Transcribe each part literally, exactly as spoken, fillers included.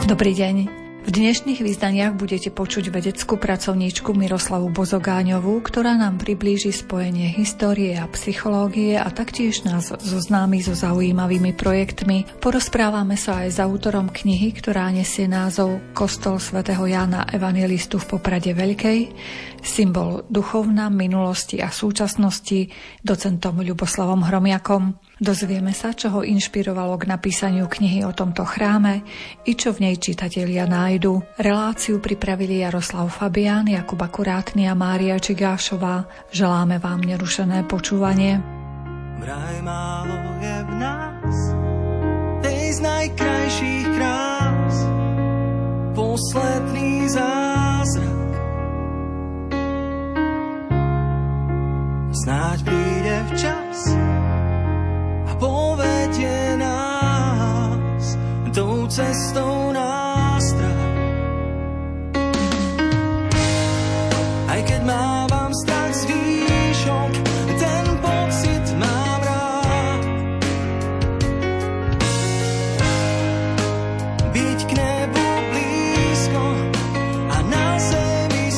Dobrý deň. V dnešných vyzdaniach budete počuť vedeckú pracovníčku Miroslavu Bozogáňovú, ktorá nám priblíži spojenie histórie a psychológie a taktiež nás zoznámi so zaujímavými projektmi. Porozprávame sa aj s autorom knihy, ktorá nesie názov Kostol svätého Jána Evanjelistu v Poprade Veľkej, symbol duchovna, minulosti a súčasnosti, docentom Ľuboslavom Hromiakom. Dozvieme sa, čo ho inšpirovalo k napísaniu knihy o tomto chráme i čo v nej čitatelia nájdu. Reláciu pripravili Jaroslav Fabián, Jakub Akurátny a Mária Čigášová. Želáme vám nerušené počúvanie. Vraj málo je v nás, tej z najkrajších krás, posledný zázrak. Snáď príde včas a povedie nás tou cestou nástrah. Aj keď mávam strach z výšok, ten pocit mám rád. Byť k nebu blízko a na zemi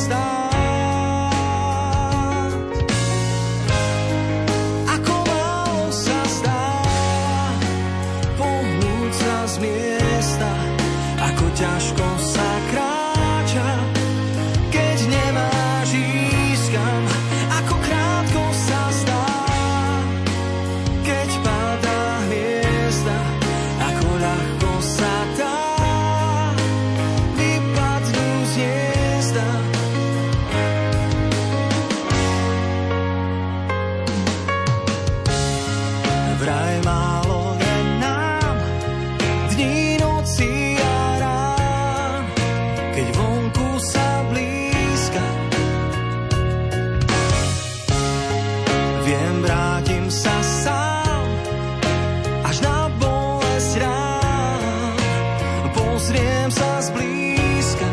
stáť. Ako málo sa zdá pohnúť sa z miesta, ako ťažko sa kráča, keď nemáš ísť kam. Ako krátko sa zdá, keď padá hviezda, ako ľahko sa dá vypadnúť z hniezda. Vraj málo je nám dní, noci a rán, keď vonku sa blízka. Viem, vrátim sa sám až na bolesť rán, pozriem sa zblízka.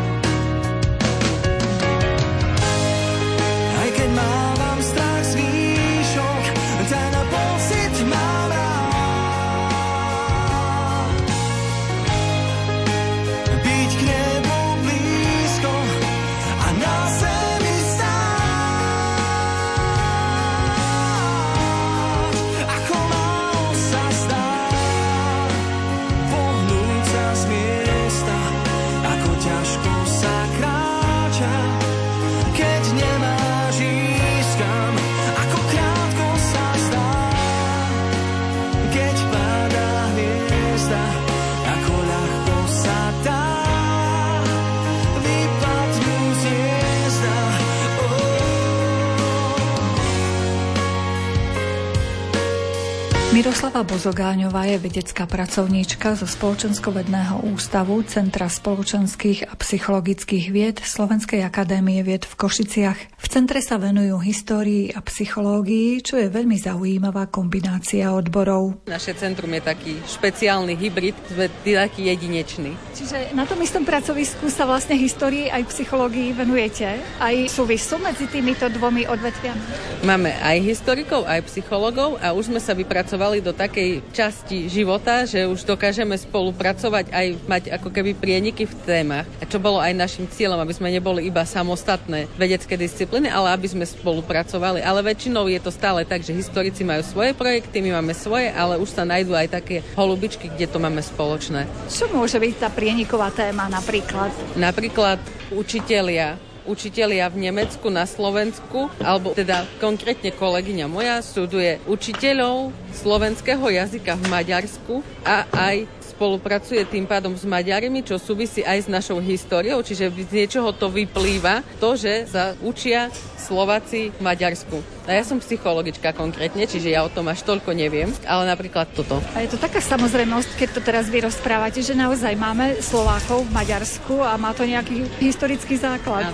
Aj keď mávam strach z výšok, ten pocit mám rád. Byť k nebu blízko a na zemi stáť. Ako málo sa zdá pohnúť sa z miesta, ako ťažko sa kráča, keď nemáš ísť kam. Ako krátko sa zdá, keď padá hviezda, ako ľahko sa dá vypadnúť z hniezda. Miroslava Bozogáňová je vedecká pracovníčka zo Spoločenskovedného ústavu Centra spoločenských a psychologických vied Slovenskej akadémie vied v Košiciach. V centre sa venujú histórii a psychológii, čo je veľmi zaujímavá kombinácia odborov. Naše centrum je taký špeciálny hybrid, sme taký jedinečný. Čiže na tom istom pracovisku sa vlastne histórii aj psychológii venujete? Aj súvisu medzi týmito dvomi odvetviami? Máme aj historikov, aj psychológov a už sme sa vypracovali do takej časti života, že už dokážeme spolupracovať aj mať ako keby prieniky v témach. A čo bolo aj našim cieľom, aby sme neboli iba samostatné vedecké disciplíny, ale aby sme spolupracovali. Ale väčšinou je to stále tak, že historici majú svoje projekty, my máme svoje, ale už sa nájdú aj také holubičky, kde to máme spoločné. Čo môže byť tá prieniková téma napríklad? Napríklad učitelia. Učitelia v Nemecku, na Slovensku, alebo teda konkrétne kolegyňa moja študuje učiteľov slovenského jazyka v Maďarsku a aj spolupracuje tým pádom s Maďarmi, čo súvisí aj s našou históriou, čiže z niečoho to vyplýva to, že sa učia Slováci v Maďarsku. A ja som psychologička konkrétne, čiže ja o tom až toľko neviem, ale napríklad toto. A je to taká samozrejmosť, keď to teraz vy rozprávate, že naozaj máme Slovákov v Maďarsku a má to nejaký historický základ. Áno.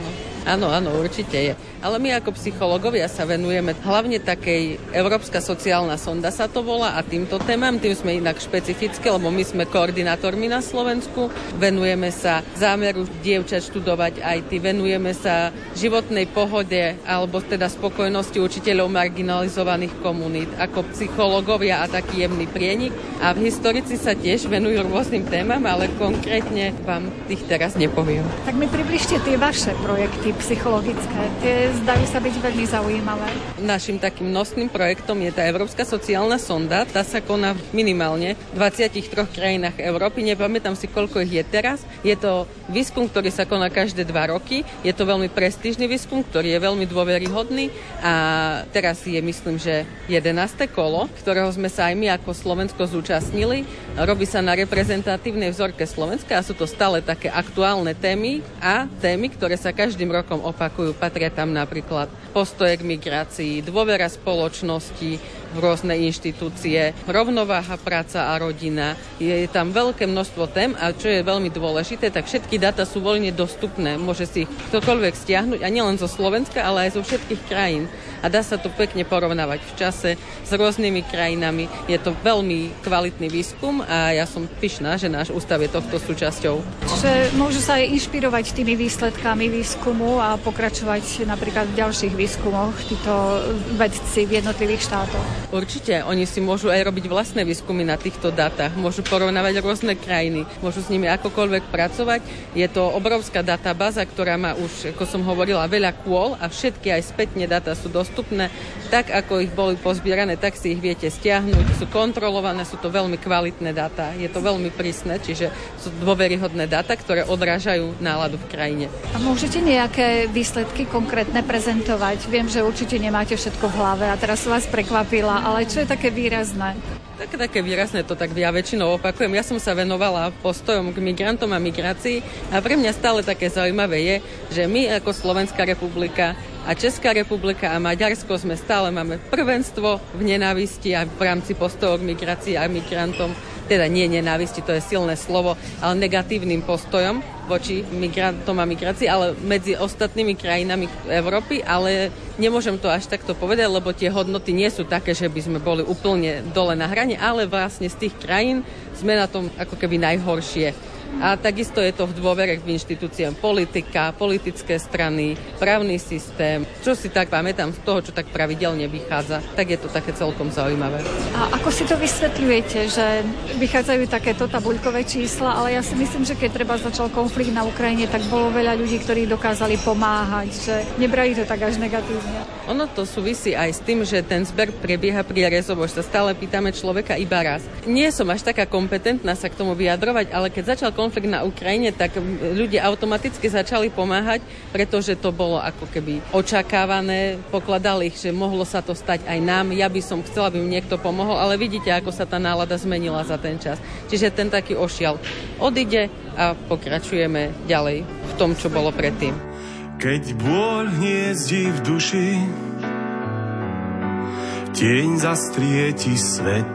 Áno, áno, určite je. Ale my ako psychológovia sa venujeme hlavne takej Európska sociálna sonda sa to volá a týmto témam, tým sme inak špecifické, lebo my sme koordinátormi na Slovensku. Venujeme sa zámeru dievčat študovať í té, venujeme sa životnej pohode alebo teda spokojnosti učiteľov marginalizovaných komunít ako psychológovia a taký jemný prienik. A v historici sa tiež venujú rôznym témam, ale konkrétne vám tých teraz nepoviem. Tak mi približte tie vaše projekty psychologické. Tie zdajú sa byť veľmi zaujímavé. Našim takým nosným projektom je tá Európska sociálna sonda. Tá sa koná minimálne v dvadsiatich troch krajinách Európy. Nepamätám si, koľko ich je teraz. Je to výskum, ktorý sa koná každé dva roky. Je to veľmi prestížny výskum, ktorý je veľmi dôveryhodný. A teraz je, myslím, že jedenáste kolo, ktorého sme sa aj my ako Slovensko zúčastnili. Robí sa na reprezentatívnej vzorke Slovenska a sú to stále také aktuálne témy a témy, ktoré sa každým rokom opakujú. Patria tam napríklad postoje k migrácii, dôvera spoločnosti v rôzne inštitúcie, rovnováha práca a rodina. Je tam veľké množstvo tém a čo je veľmi dôležité, tak všetky dáta sú voľne dostupné. Môže si ich ktokoľvek stiahnuť a nielen zo Slovenska, ale aj zo všetkých krajín. A dá sa to pekne porovnávať v čase s rôznymi krajinami. Je to veľmi kvalitný výskum a ja som pyšná, že náš ústav je tohto súčasťou. Čiže môžu sa aj inšpirovať tými výsledkami výskumu a pokračovať napríklad v ďalších výskumoch títo vedci v jednotlivých štátoch. Určite, oni si môžu aj robiť vlastné výskumy na týchto dátach, môžu porovnávať rôzne krajiny, môžu s nimi akokoľvek pracovať. Je to obrovská databáza, ktorá má už, ako som hovorila, veľa kôl a všetky aj spätne dáta sú dostupné. Tak, ako ich boli pozbierané, tak si ich viete stiahnuť, sú kontrolované, sú to veľmi kvalitné dáta, je to veľmi prísne, čiže sú dôveryhodné dáta, ktoré odrážajú náladu v krajine. A môžete nejaké výsledky konkrétne prezentovať? Viem, že určite nemáte všetko v hlave a teraz som vás prekvapila, ale čo je také výrazné? Také, také výrazné to tak ja väčšinou opakujem. Ja som sa venovala postojom k migrantom a migrácii a pre mňa stále také zaujímavé je, že my ako Slovenská republika a Česká republika a Maďarsko sme stále máme prvenstvo v nenávisti a v rámci postojov k migrácii a migrantom. Teda nie nenávisti, to je silné slovo, ale negatívnym postojom voči migrantom a migrácii, ale medzi ostatnými krajinami Európy, ale nemôžem to až takto povedať, lebo tie hodnoty nie sú také, že by sme boli úplne dole na hrane, ale vlastne z tých krajín sme na tom ako keby najhoršie. A takisto je to v dôvere k inštitúciám politika, politické strany, právny systém. Čo si tak pamätám z toho, čo tak pravidelne vychádza, tak je to také celkom zaujímavé. A ako si to vysvetľujete, že vychádzajú takéto tabuľkové čísla, ale ja si myslím, že keď treba začal konflikt na Ukrajine, tak bolo veľa ľudí, ktorí dokázali pomáhať, že nebrali to tak až negatívne. Ono to súvisí aj s tým, že ten zber prebieha prierezovo, že sa stále pýtame človeka iba raz. Nie som až taká kompetentná sa k tomu vyjadrovať, ale keď začal konflikt na Ukrajine, tak ľudia automaticky začali pomáhať, pretože to bolo ako keby očakávané. Pokladali ich, že mohlo sa to stať aj nám. Ja by som chcela, aby mi niekto pomohol, ale vidíte, ako sa tá nálada zmenila za ten čas. Čiže ten taký ošial odíde a pokračujeme ďalej v tom, čo bolo predtým. Keď bôľ hniezdí v duši, tieň zastrieti svet.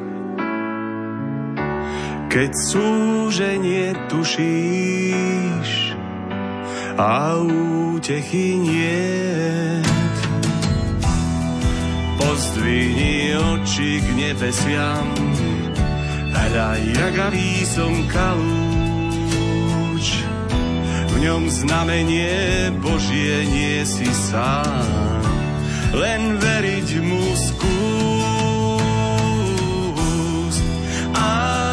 Keď súženie tušíš a útechy niet, pozdvihni oči k nebesiam, hľaj ragavý som kalúč, v ňom znamenie Božie nie si sám, len veriť mu skús. A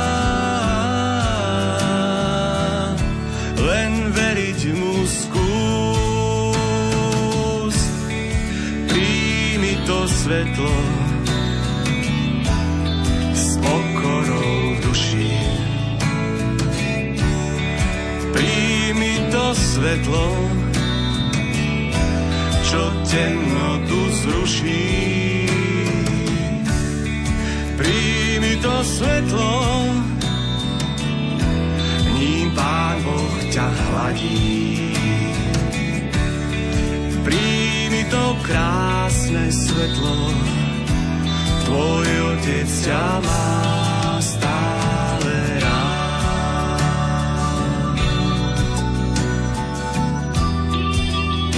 len veriť mu skús. Príjmi to svetlo s pokorou v duši. Príjmi to svetlo, čo temnotu zruší. Príjmi to svetlo, ním Pán Boh ťa hladí. Príjmi to krásne svetlo, tvoj Otec ťa má stále rád.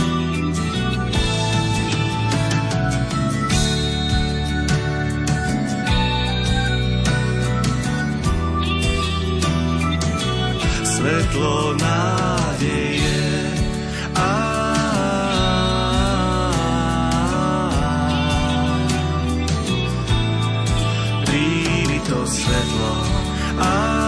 svetlo nádeje. Á, príjmi to svetlo. Á,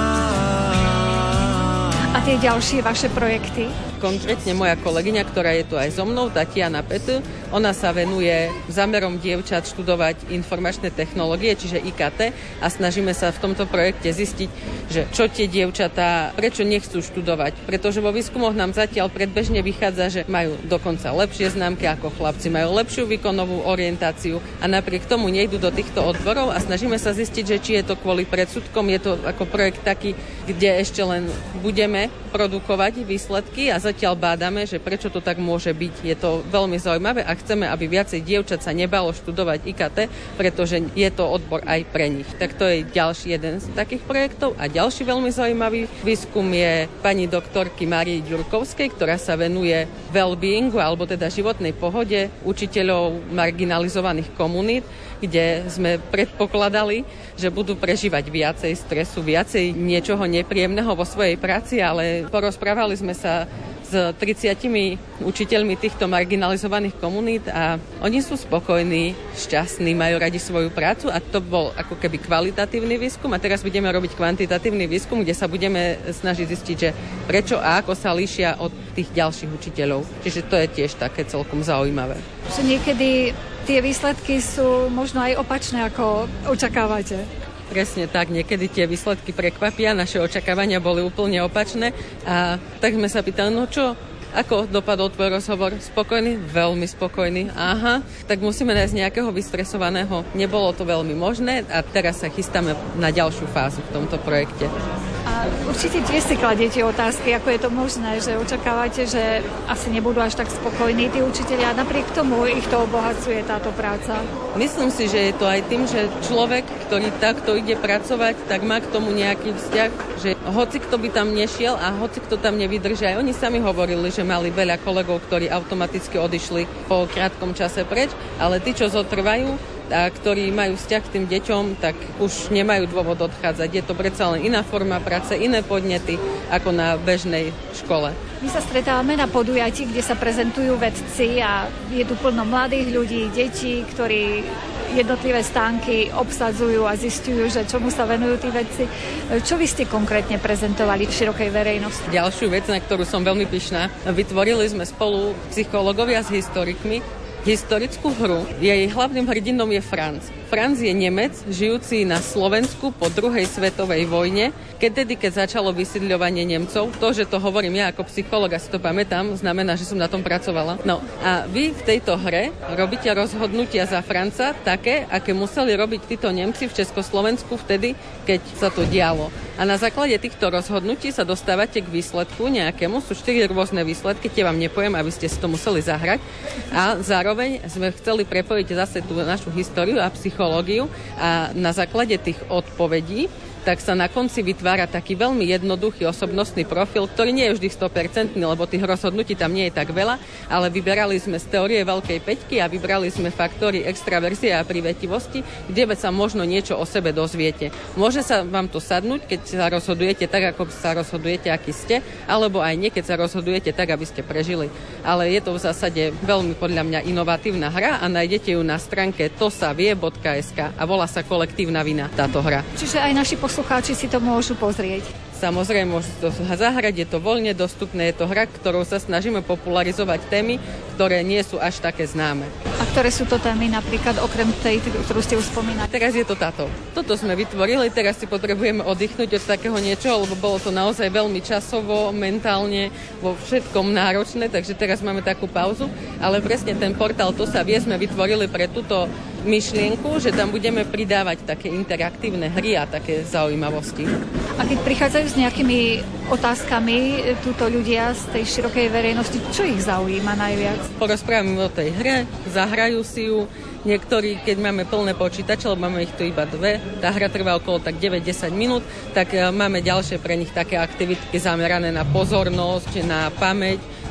a tie ďalšie vaše projekty? Konkrétne moja kolegyňa, ktorá je tu aj so mnou, Tatiana Petl, ona sa venuje zámerom dievčat študovať informačné technológie, čiže í ká té, a snažíme sa v tomto projekte zistiť, že čo tie dievčatá, prečo nechcú študovať. Pretože vo výskumoch nám zatiaľ predbežne vychádza, že majú dokonca lepšie známky ako chlapci, majú lepšiu výkonovú orientáciu a napriek tomu nejdú do týchto odborov a snažíme sa zistiť, že či je to kvôli predsudkom, je to ako projekt taký, kde ešte len budeme produkovať výsledky a zatiaľ bádame, že prečo to tak môže byť. Je to veľmi zaujímavé a chceme, aby viacej dievčat sa nebalo študovať í ká té, pretože je to odbor aj pre nich. Tak to je ďalší jeden z takých projektov. A ďalší veľmi zaujímavý výskum je pani doktorky Márie Ďurkovskej, ktorá sa venuje well-beingu, alebo teda životnej pohode učiteľov marginalizovaných komunít, kde sme predpokladali, že budú prežívať viacej stresu, viacej niečoho nepríjemného vo svojej práci, ale porozprávali sme sa s tridsiatimi učiteľmi týchto marginalizovaných komunít a oni sú spokojní, šťastní, majú radi svoju prácu a to bol ako keby kvalitatívny výskum a teraz budeme robiť kvantitatívny výskum, kde sa budeme snažiť zistiť, že prečo a ako sa líšia od tých ďalších učiteľov. Čiže to je tiež také celkom zaujímavé. Že niekedy tie výsledky sú možno aj opačné, ako očakávate. Presne tak, niekedy tie výsledky prekvapia, naše očakávania boli úplne opačné a tak sme sa pýtali, no čo, ako dopadol tvoj rozhovor? Spokojný? Veľmi spokojný. Aha, tak musíme nájsť nejakého vystresovaného. Nebolo to veľmi možné a teraz sa chystáme na ďalšiu fázu v tomto projekte. A určite tiež si kladiete otázky, ako je to možné, že očakávate, že asi nebudú až tak spokojní tí učitelia a napriek tomu ich to obohacuje táto práca. Myslím si, že je to aj tým, že človek, ktorý takto ide pracovať, tak má k tomu nejaký vzťah, že hoci kto by tam nešiel a hoci kto tam nevydrží, aj oni sami hovorili, že mali veľa kolegov, ktorí automaticky odišli po krátkom čase preč, ale tí, čo zotrvajú, a ktorí majú vzťah k tým deťom, tak už nemajú dôvod odchádzať. Je to predsa len iná forma práce, iné podnety ako na bežnej škole. My sa stretávame na podujatí, kde sa prezentujú vedci a je tu plno mladých ľudí, detí, ktorí jednotlivé stánky obsadzujú a zistujú, že čomu sa venujú tí vedci. Čo vy ste konkrétne prezentovali v širokej verejnosti? Ďalšiu vec, na ktorú som veľmi pyšná, vytvorili sme spolu psychológovia s historikmi historickú hru. Jej hlavným hrdinom je Franz. Franz je Nemec, žijúci na Slovensku po druhej svetovej vojne, keď tedy, keď začalo vysídľovanie Nemcov. To, že to hovorím ja ako psychológ a si to pamätám, znamená, že som na tom pracovala. No a vy v tejto hre robíte rozhodnutia za Franca také, aké museli robiť títo Nemci v Československu vtedy, keď sa to dialo. A na základe týchto rozhodnutí sa dostávate k výsledku nejakému. Sú štyri rôzne výsledky, tie vám nepoviem, aby ste si to museli zahrať. A zároveň sme chceli prepojiť zase tú našu históriu a psychológiu a na základe tých odpovedí tak sa na konci vytvára taký veľmi jednoduchý osobnostný profil, ktorý nie je vždy sto percent, lebo tých rozhodnutí tam nie je tak veľa, ale vyberali sme z teórie veľkej päťky a vybrali sme faktory extraverzie a privetivosti, kde sa možno niečo o sebe dozviete. Môže sa vám to sadnúť, keď sa rozhodujete tak, ako sa rozhodujete, aký ste, alebo aj nie, keď sa rozhodujete tak, aby ste prežili. Ale je to v zásade veľmi podľa mňa inovatívna hra a nájdete ju na stránke to sa vie bodka es ká a volá sa Kolektívna vina táto hra. Čiže aj naši poslucháči si to môžu pozrieť. Samozrejme, môžu to zahrať, je to voľne dostupné, je to hra, ktorou sa snažíme popularizovať témy, ktoré nie sú až také známe. A ktoré sú to témy napríklad okrem tej, ktorú ste už spomínali? Teraz je to táto. Toto sme vytvorili, teraz si potrebujeme oddychnúť od takého niečoho, lebo bolo to naozaj veľmi časovo, mentálne, vo všetkom náročné, takže teraz máme takú pauzu, ale presne ten portál To sa vie sme vytvorili pre túto myšlienku, že tam budeme pridávať také interaktívne hry a také zaujímavosti. A keď prichádzajú s nejakými otázkami túto ľudia z tej širokej verejnosti, čo ich zaujíma najviac? Porozprávame o tej hre, zahrajú si ju. Niektorí, keď máme plné počítače, lebo máme ich tu iba dve, tá hra trvá okolo tak deväť až desať minút, tak máme ďalšie pre nich také aktivity zamerané na pozornosť, na pamäť,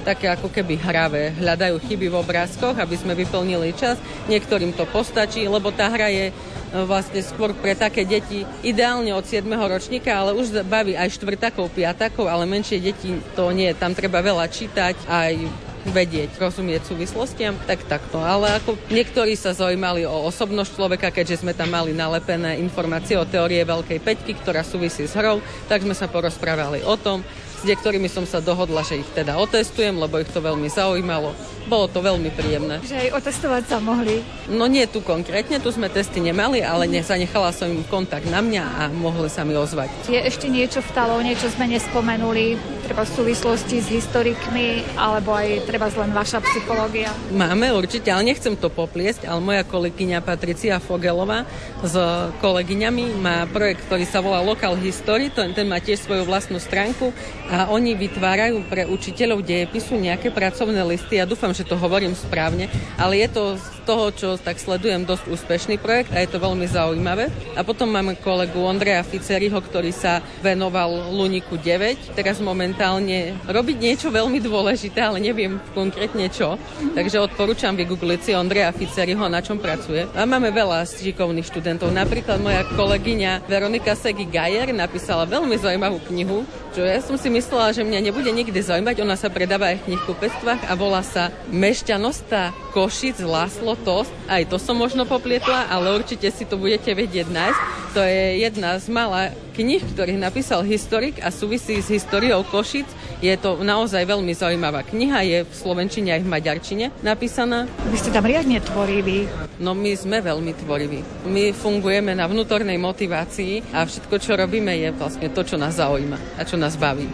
také ako keby hravé. Hľadajú chyby v obrázkoch, aby sme vyplnili čas. Niektorým to postačí, lebo tá hra je vlastne skôr pre také deti ideálne od siedmeho ročníka, ale už baví aj štvrtákov, piatákov, ale menšie deti to nie. Tam treba veľa čítať, aj vedieť, rozumieť súvislostiam, tak takto. Ale ako niektorí sa zaujímali o osobnosť človeka, keďže sme tam mali nalepené informácie o teórie Veľkej päťky, ktorá súvisí s hrou, tak sme sa porozprávali o tom. S niektorými som sa dohodla, že ich teda otestujem, lebo ich to veľmi zaujímalo. Bolo to veľmi príjemné. Že aj otestovať sa mohli? No nie tu konkrétne, tu sme testy nemali, ale zanechala som im kontakt na mňa a mohli sa mi ozvať. Je ešte niečo v talóne, čo sme nespomenuli, treba v súvislosti s historikmi, alebo aj treba len vaša psychológia? Máme určite, ale nechcem to popliesť, ale moja kolegyňa Patricia Fogelová s kolegyňami má projekt, ktorý sa volá Local History, ten má tiež svoju vlastnú stránku a oni vytvárajú pre učiteľov dejepisu nejaké pracovné listy. Ja dúfam, že to hovorím správne, ale je to z toho, čo tak sledujem, dosť úspešný projekt a je to veľmi zaujímavé. A potom máme kolegu Ondreja Ficeriho, ktorý sa venoval Luniku deväť. Teraz momentálne robiť niečo veľmi dôležité, ale neviem konkrétne čo. Takže odporúčam vygoogliť si Ondreja Ficeriho, na čom pracuje. A máme veľa šikovných študentov. Napríklad moja kolegyňa Veronika Segi Gajer napísala veľmi zaujímavú knihu, čo ja som si myslela, že mňa nebude nikdy zaujímať. Ona sa predáva aj v knihkupectvách a volá sa Mešťanosta Košic László Tost. Aj to som možno poplietla, ale určite si to budete vedieť nájsť. To je jedna z mála knih, ktorých napísal historik a súvisí s históriou Košic. Je to naozaj veľmi zaujímavá kniha, je v slovenčine aj v maďarčine napísaná. Vy ste tam riadne tvoriví. No my sme veľmi tvoriví. My fungujeme na vnútornej motivácii a všetko, čo robíme, je vlastne to, čo nás zaujíma a čo nás baví.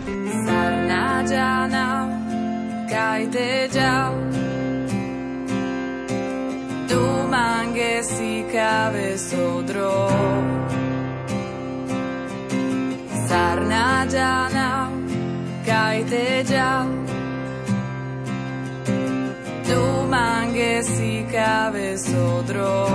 Sarna jana kaite ja tu mange si kave sodro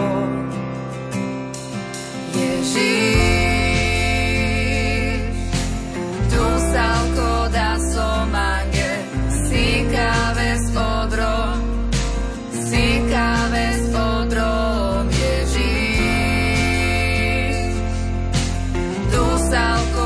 Ježiš tu salko da so mange si kave sodro si kave sodro Ježiš tu salko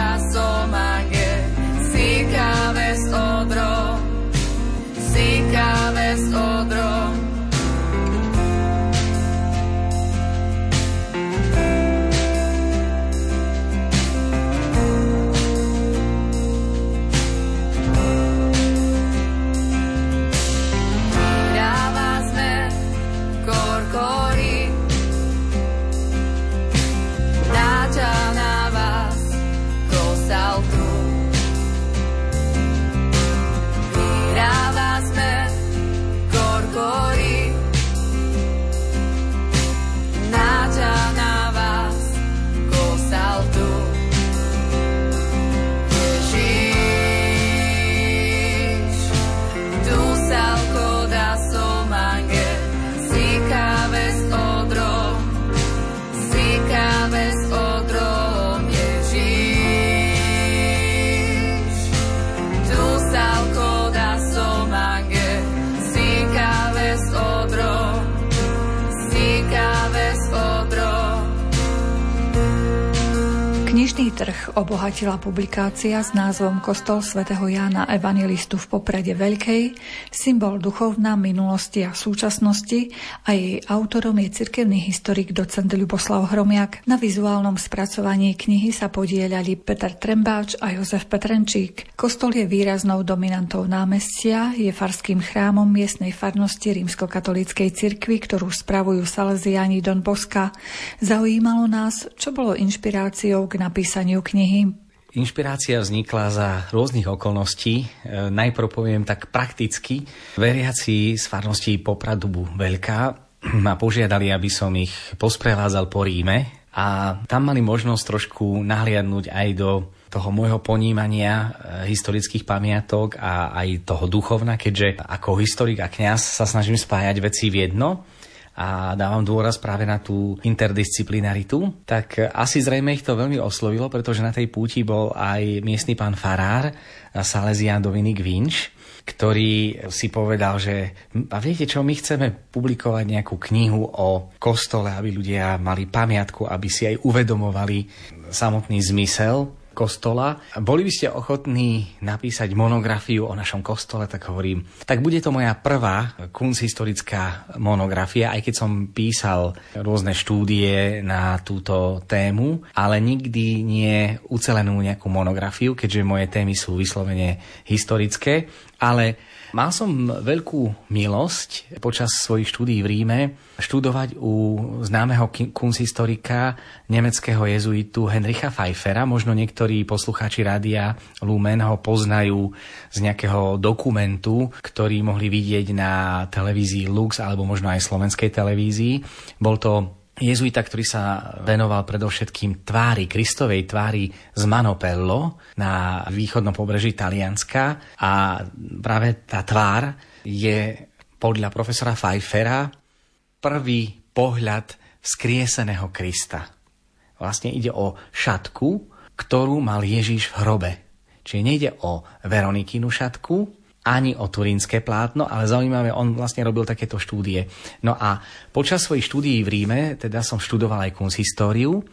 Knižný trh obohatila publikácia s názvom Kostol svätého Jána Evangelistu v Poprade Veľkej, symbol duchovná minulosti a súčasnosti, a jej autorom je cirkevný historik docent Ľuboslav Hromiak. Na vizuálnom spracovaní knihy sa podieľali Peter Trembáč a Jozef Petrenčík. Kostol je výraznou dominantou námestia, je farským chrámom miestnej farnosti rímskokatolíckej cirkvi, ktorú spravujú Salesiáni Don Bosca. Zaujímalo nás, čo bolo inšpiráciou k napísaniu knihy. Inšpirácia vznikla za rôznych okolností. E, najprv poviem tak prakticky. Veriaci z farnosti Popradubu Veľká ma požiadali, aby som ich posprevádzal po Ríme, a tam mali možnosť trošku nahliadnúť aj do toho môjho ponímania historických pamiatok a aj toho duchovna, keďže ako historik a kňaz sa snažím spájať veci v jedno a dávam dôraz práve na tú interdisciplinaritu, tak asi zrejme ich to veľmi oslovilo, pretože na tej púti bol aj miestny pán farár, Salesián Dominik Vinč, ktorý si povedal, že a viete čo, my chceme publikovať nejakú knihu o kostole, aby ľudia mali pamiatku, aby si aj uvedomovali samotný zmysel kostola. Boli by ste ochotní napísať monografiu o našom kostole? Tak hovorím, tak bude to moja prvá kunsthistorická monografia, aj keď som písal rôzne štúdie na túto tému, ale nikdy nie ucelenú nejakú monografiu, keďže moje témy sú vyslovene historické, ale mal som veľkú milosť počas svojich štúdií v Ríme študovať u známeho kunsthistorika nemeckého jezuitu Henricha Pfeiffera. Možno niektorí poslucháči rádia Lumen ho poznajú z nejakého dokumentu, ktorý mohli vidieť na televízii Lux alebo možno aj slovenskej televízii. Bol to jezuita, ktorý sa venoval predovšetkým tvári, Kristovej tvári z Manopello na východnom pobreží Talianska. A práve tá tvár je podľa profesora Pfeiffera prvý pohľad vzkrieseného Krista. Vlastne ide o šatku, ktorú mal Ježiš v hrobe. Čiže nejde o Veronikinu šatku, ani o turínske plátno, ale zaujímavé, on vlastne robil takéto štúdie. No a počas svojich štúdií v Ríme, teda som študoval aj kunsthistóriu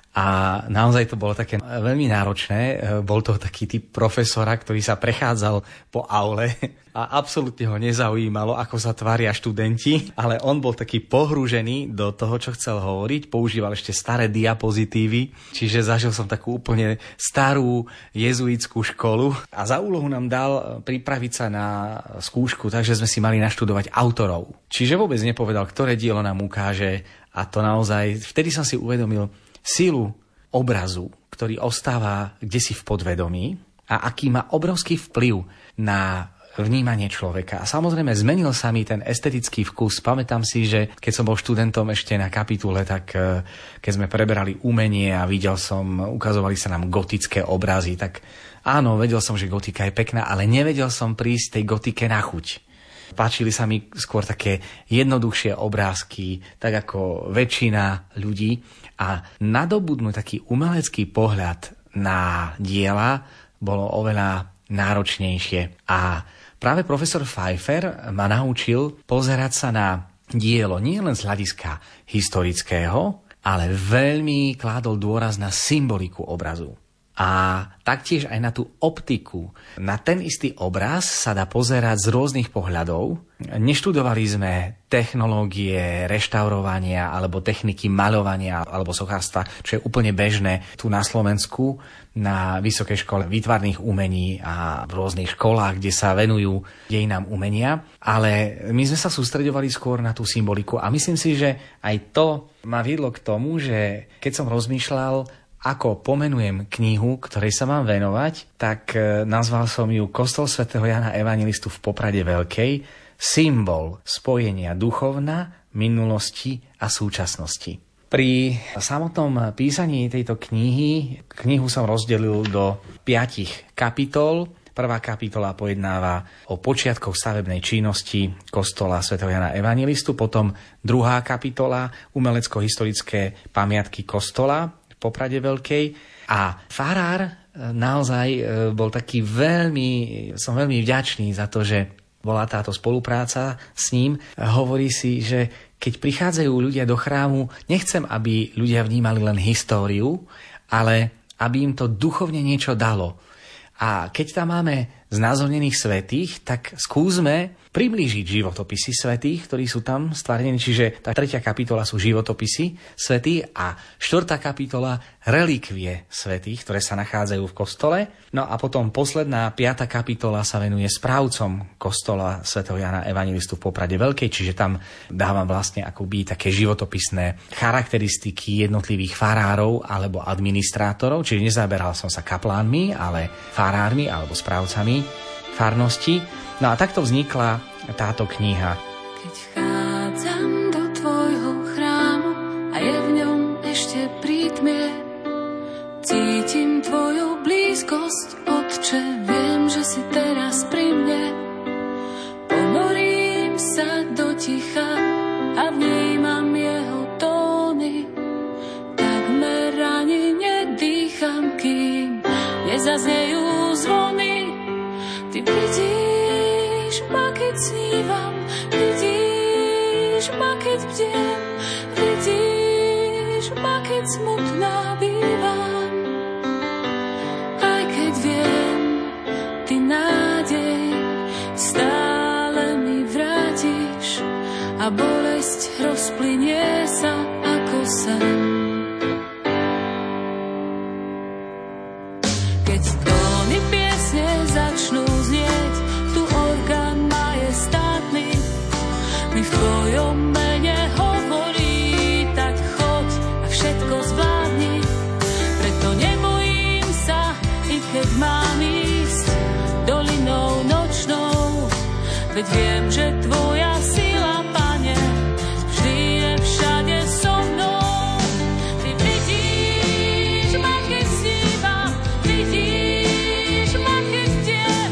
a naozaj to bolo také veľmi náročné. Bol to taký typ profesora, ktorý sa prechádzal po aule a absolútne ho nezaujímalo, ako sa tvária študenti, ale on bol taký pohrúžený do toho, čo chcel hovoriť, používal ešte staré diapozitívy, čiže zažil som takú úplne starú jezuitskú školu a za úlohu nám dal pripraviť sa na skúšku, takže sme si mali naštudovať autorov. Čiže vôbec nepovedal, ktoré dielo nám ukáže a to naozaj, vtedy som si uvedomil silu obrazu, ktorý ostáva kdesi v podvedomí a aký má obrovský vplyv na vnímanie človeka. A samozrejme zmenil sa mi ten estetický vkus. Pamätám si, že keď som bol študentom ešte na kapitule, tak keď sme preberali umenie a videl som, ukazovali sa nám gotické obrazy, tak áno, vedel som, že gotika je pekná, ale nevedel som prísť tej gotike na chuť. Páčili sa mi skôr také jednoduchšie obrázky, tak ako väčšina ľudí. A nadobudnúť taký umelecký pohľad na diela bolo oveľa náročnejšie. A práve profesor Pfeiffer ma naučil pozerať sa na dielo nie len z hľadiska historického, ale veľmi kládol dôraz na symboliku obrazu. A taktiež aj na tú optiku. Na ten istý obraz sa dá pozerať z rôznych pohľadov. Neštudovali sme technológie reštaurovania alebo techniky maľovania alebo sochárstva, čo je úplne bežné tu na Slovensku na Vysokej škole výtvarných umení a v rôznych školách, kde sa venujú dejinám umenia. Ale my sme sa sústreďovali skôr na tú symboliku a myslím si, že aj to ma viedlo k tomu, že keď som rozmýšľal, ako pomenujem knihu, ktorej sa mám venovať, tak nazval som ju Kostol svätého Jána Evanjelistu v Poprade Veľkej, symbol spojenia duchovna, minulosti a súčasnosti. Pri samotnom písaní tejto knihy, knihu som rozdelil do piatich kapitol. Prvá kapitola pojednáva o počiatkoch stavebnej činnosti kostola svätého Jána Evanjelistu, potom druhá kapitola umelecko-historické pamiatky kostola Poprade Veľkej a farár naozaj bol taký veľmi, som veľmi vďačný za to, že bola táto spolupráca s ním. Hovorí si, že keď prichádzajú ľudia do chrámu, nechcem, aby ľudia vnímali len históriu, ale aby im to duchovne niečo dalo. A keď tam máme znázornených svätých, tak skúsme priblížiť životopisy svätých, ktorí sú tam stvárnení. Čiže tá tretia kapitola sú životopisy svätých a štvrtá kapitola relikvie svätých, ktoré sa nachádzajú v kostole. No a potom posledná piata kapitola sa venuje správcom kostola svätého Jána Evanjelistu v Poprade Veľkej, čiže tam dávam vlastne akoby také životopisné charakteristiky jednotlivých farárov alebo administrátorov, čiže nezaberal som sa kaplánmi, ale farármi alebo správcami farnosti. No a takto vznikla táto kniha. Keď vchádzam do tvojho chrámu a je v ňom ešte prítmie, cítim tvoju blízkosť, Otče, viem, že si teraz pri mne. Ponorím sa do ticha a vnímam jeho tóny, takmer ani nedýcham, kým nezaznejú zvony. Ty vidíš snívam, vidíš ma, keď bdiem, vidíš ma, keď smutná bývam. Aj keď viem, ty nádej stále mi vrátiš a bolesť rozplynie sa ako sen. Keď tóny piesne začnú znieť, tu orgán majestátny mi v tvojom mene hovorí, tak choď a všetko zvládni. Preto nebojím sa, i keď mám ísť dolinou nočnou, veď viem, že tvoja sila, Pane, vždy je všade so mnou. Ty vidíš ma, keď snívam, vidíš ma, keď bdiem,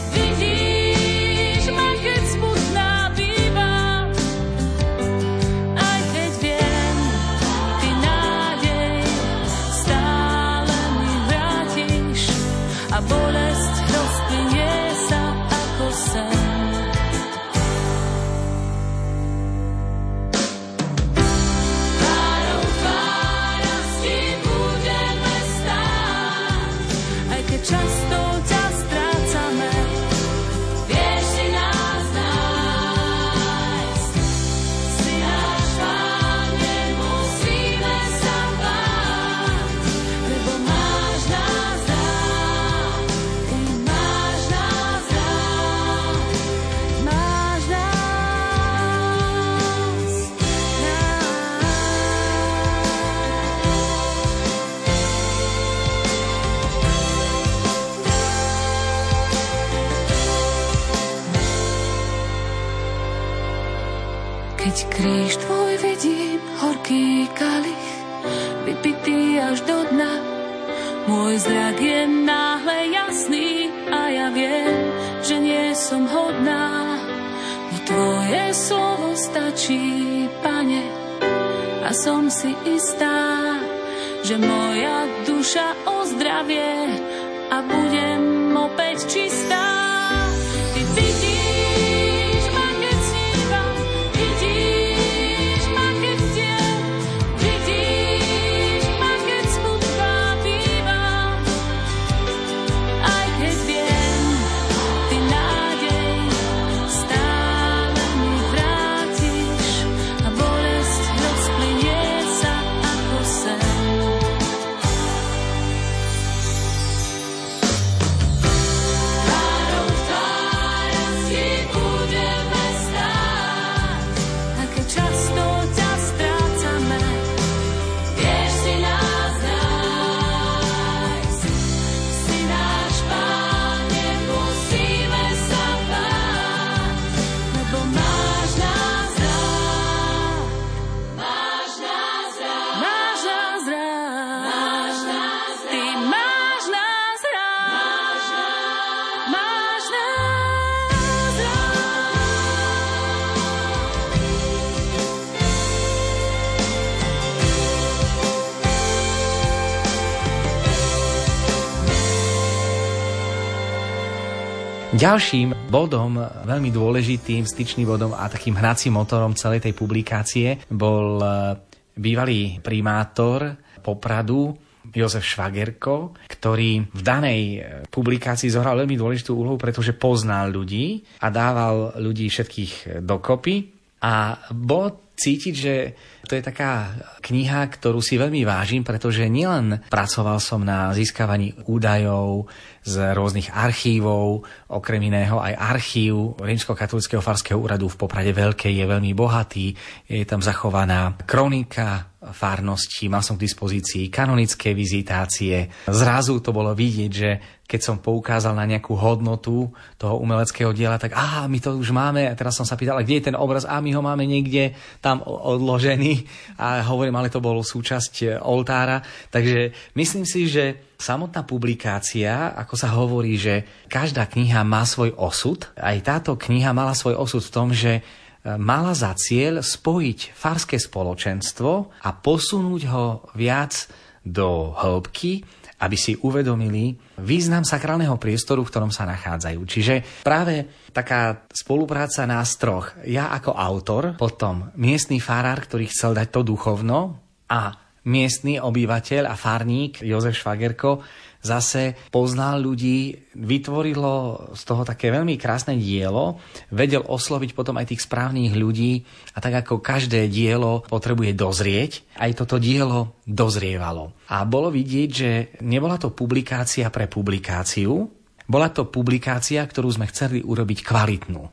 vidíš ma, keď smutná bývam. Aj keď viem, ty nádej stále mi vrátiš a bolesť rozplynie sa ako sen. Často ťa strácame, vieš si nás nájsť. Si náš Pán, nemusíme sa báť, lebo máš nás rád, ty máš nás rád, máš nás Keď kríž tvoj vidím, horký kalich, vypitý až do dna, môj zrak je náhle jasný a ja viem, že nie som hodná. No tvoje slovo stačí, Pane, a som si istá, že moja duša ozdravie a budem opäť čistá. Ty vidíš ma, keď snívam, vidíš ma, keď bdiem, vidíš ma, keď smutná bývam. Aj keď viem, ty nádej stále mi vrátiš a bolesť rozplynie sa ako sen. Ďalším bodom, veľmi dôležitým styčným bodom a takým hnacím motorom celej tej publikácie bol bývalý primátor Popradu Jozef Švagerko, ktorý v danej publikácii zohral veľmi dôležitú úlohu, pretože poznal ľudí a dával ľudí všetkých dokopy. A bolo cítiť, že to je taká kniha, ktorú si veľmi vážim, pretože nielen pracoval som na získavaní údajov z rôznych archívov, okrem iného aj archív Rímskokatolického farského úradu v Poprade Veľkej je veľmi bohatý, je tam zachovaná kronika farnosti, mal som k dispozícii kanonické vizitácie. Zrazu to bolo vidieť, že keď som poukázal na nejakú hodnotu toho umeleckého diela, tak aha, my to už máme. A teraz som sa pýtal, kde je ten obraz? A my ho máme niekde tam odložený. A hovorím, ale to bol súčasť oltára. Takže myslím si, že samotná publikácia, ako sa hovorí, že každá kniha má svoj osud. Aj táto kniha mala svoj osud v tom, že mala za cieľ spojiť farské spoločenstvo a posunúť ho viac do hĺbky aby si uvedomili význam sakrálneho priestoru, v ktorom sa nachádzajú. Čiže práve taká spolupráca nás troch. Ja ako autor, potom miestny farár, ktorý chcel dať to duchovno, a miestny obyvateľ a farník Jozef Švagerko zase poznal ľudí, vytvorilo z toho také veľmi krásne dielo, vedel osloviť potom aj tých správnych ľudí a tak ako každé dielo potrebuje dozrieť, aj toto dielo dozrievalo. A bolo vidieť, že nebola to publikácia pre publikáciu, bola to publikácia, ktorú sme chceli urobiť kvalitnú.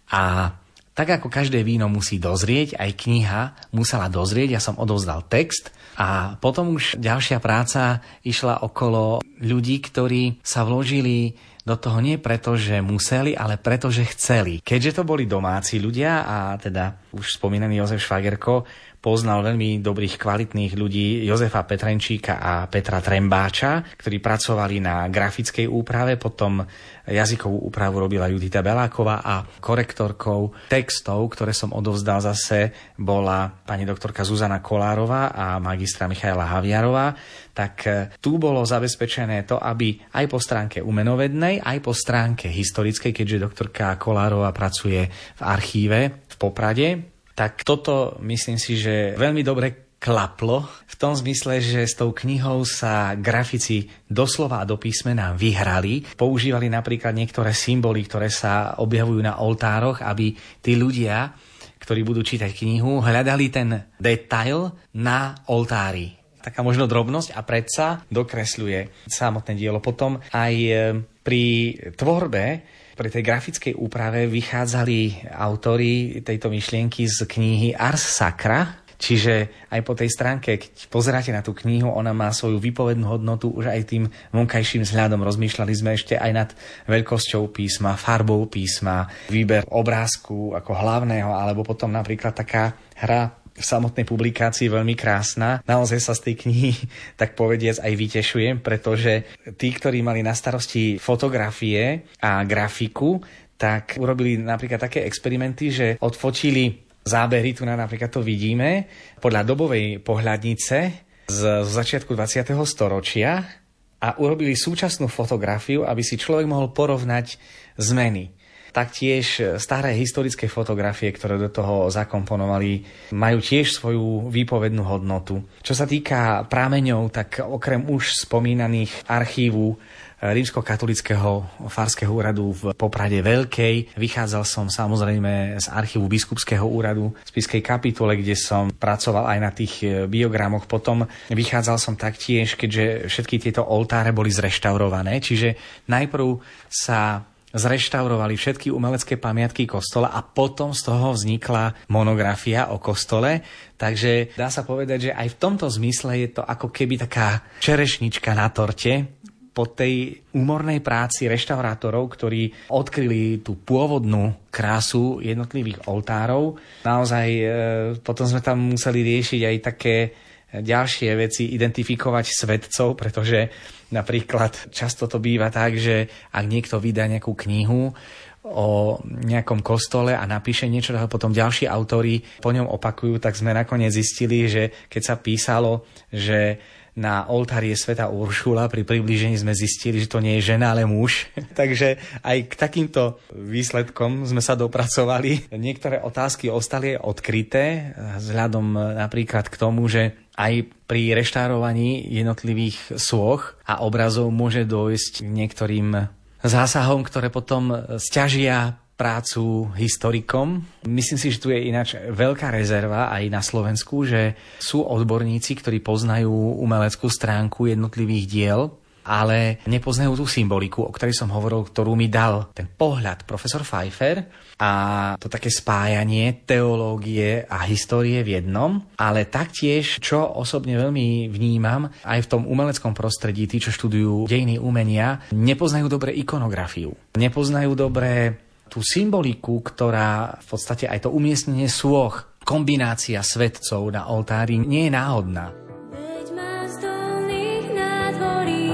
A tak ako každé víno musí dozrieť, aj kniha musela dozrieť, ja som odovzdal text a potom už ďalšia práca išla okolo ľudí, ktorí sa vložili do toho nie preto, že museli, ale preto, že chceli. Keďže to boli domáci ľudia a teda už spomínaný Jozef Švagerko poznal veľmi dobrých, kvalitných ľudí, Jozefa Petrenčíka a Petra Trembáča, ktorí pracovali na grafickej úprave, potom jazykovú úpravu robila Judita Beláková a korektorkou textov, ktoré som odovzdal zase, bola pani doktorka Zuzana Kolárová a magistra Michaela Haviarová. Tak tu bolo zabezpečené to, aby aj po stránke umenovednej, aj po stránke historickej, keďže doktorka Kolárová pracuje v archíve v Poprade, tak toto myslím si, že veľmi dobre klaplo v tom zmysle, že s tou knihou sa grafici doslova a do písmena vyhrali. Používali napríklad niektoré symboly, ktoré sa objavujú na oltároch, aby tí ľudia, ktorí budú čítať knihu, hľadali ten detail na oltári. Taká možno drobnosť a predsa dokresľuje samotné dielo. Potom aj pri tvorbe, pri tej grafickej úprave vychádzali autori tejto myšlienky z knihy Ars Sacra, čiže aj po tej stránke, keď pozeráte na tú knihu, ona má svoju výpovednú hodnotu už aj tým vonkajším vzhľadom. Rozmýšľali sme ešte aj nad veľkosťou písma, farbou písma, výber obrázku ako hlavného, alebo potom napríklad taká hra v samotnej publikácii veľmi krásna. Naozaj sa z tej knihy, tak povediac, aj vytešujem, pretože tí, ktorí mali na starosti fotografie a grafiku, tak urobili napríklad také experimenty, že odfotili zábery, tu na napríklad to vidíme, podľa dobovej pohľadnice z začiatku dvadsiateho storočia a urobili súčasnú fotografiu, aby si človek mohol porovnať zmeny. Taktiež staré historické fotografie, ktoré do toho zakomponovali, majú tiež svoju výpovednú hodnotu. Čo sa týka prameňov, tak okrem už spomínaných archívu Rímskokatolického farského úradu v Poprade Veľkej, vychádzal som samozrejme z archívu Biskupského úradu v Spišskej kapitule, kde som pracoval aj na tých biogramoch. Potom vychádzal som taktiež, keďže všetky tieto oltáre boli zreštaurované, čiže najprv sa zreštaurovali všetky umelecké pamiatky kostola a potom z toho vznikla monografia o kostole. Takže dá sa povedať, že aj v tomto zmysle je to ako keby taká čerešnička na torte po tej úmornej práci reštaurátorov, ktorí odkryli tú pôvodnú krásu jednotlivých oltárov. Naozaj e, potom sme tam museli riešiť aj také ďalšie veci, identifikovať svedcov, pretože napríklad často to býva tak, že ak niekto vydá nejakú knihu o nejakom kostole a napíše niečo, a potom ďalší autori po ňom opakujú, tak sme nakoniec zistili, že keď sa písalo, že na oltári je svätá Uršula, pri priblížení sme zistili, že to nie je žena, ale muž. Takže aj k takýmto výsledkom sme sa dopracovali. Niektoré otázky ostali odkryté, vzhľadom napríklad k tomu, že aj pri reštárovaní jednotlivých sôch a obrazov môže dôjsť k niektorým zásahom, ktoré potom sťažia prácu historikom. Myslím si, že tu je ináč veľká rezerva aj na Slovensku, že sú odborníci, ktorí poznajú umeleckú stránku jednotlivých diel, ale nepoznajú tú symboliku, o ktorej som hovoril, ktorú mi dal ten pohľad profesor Pfeiffer a to také spájanie teológie a histórie v jednom, ale taktiež, čo osobne veľmi vnímam, aj v tom umeleckom prostredí, tí, čo študujú dejiny umenia, nepoznajú dobre ikonografiu. Nepoznajú dobre tú symboliku, ktorá v podstate aj to umiestnenie sôch, kombinácia svetcov na oltári nie je náhodná. Veď má z dolných nádvorí,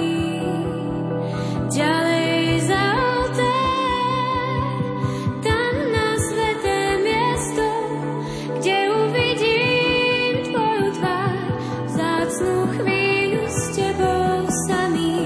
ďalej za oltár, tam na sveté miesto, kde uvidím tvoju tvár, vzácnu chvíľu s tebou samým.